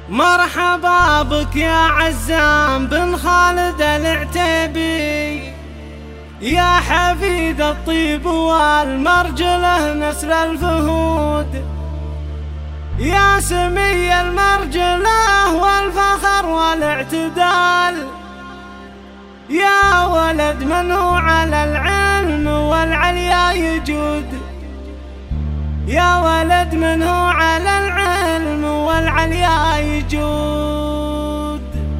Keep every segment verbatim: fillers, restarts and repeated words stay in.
مرحبا بك يا عزام بن خالد العتيبي، يا حفيد الطيب والمرجله نسل الفهود، يا سمي المرجله والفخر والاعتدال، يا ولد من هو على العلم والعليا يجود، يا ولد من هو على العلم والعليا يجود.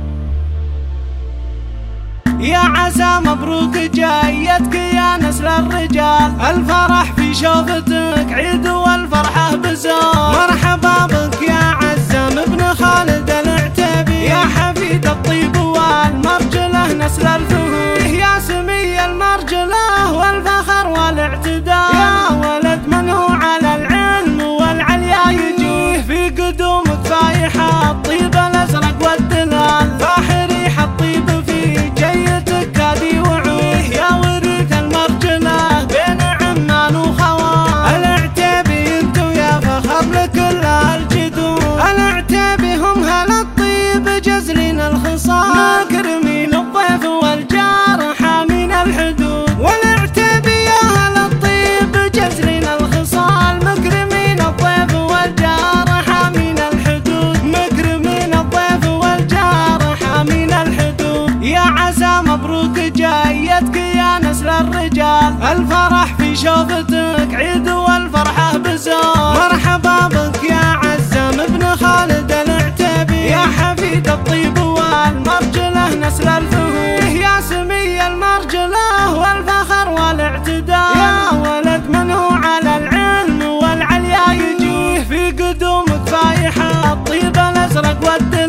يا عسى مبروك جايتك يا نسل الرجال، الفرح في شوفتك عيد والفرحة بزار. مرحبا بك يا عزام ابن خالد العتيبي، يا حفيد الطيب والمرجله نسل الفهود، يا سمي المرجله والفخر والاعتدال، يا ولد من هو على العلم والعليا يجيه. في قدومك فايحة الطيب الازرق والدلال، فاح ريح الطيب في جيتك هادي وعوه، يا وريث المرجله بين عمان وخوان. العتيبي انتو يا فخر لكل الجدود، العتيبي هم هل الطيب جزلين الخصال، مكرمين الضيف والجار حامين الحدود. والعتيبي يا هل الطيب جزلين الخصال، مكرمين الضيف والجار حامين الحدود، مكرمين الضيف والجار حامين الحدود. يا عسى مبروك جايتك يا نسل الرجال، الفرح في شوفتك عيد والفرحة بزار. مرحبا بك يا عزام ابن خالد العتيبي، يا حفيد الطيب والمرجله نسل الفهود، يا سمي المرجله والفخر والاعتدال، يا ولد من هو على العلم والعليا يجيه. في قدومك فايحة الطيب الازرق والدلال،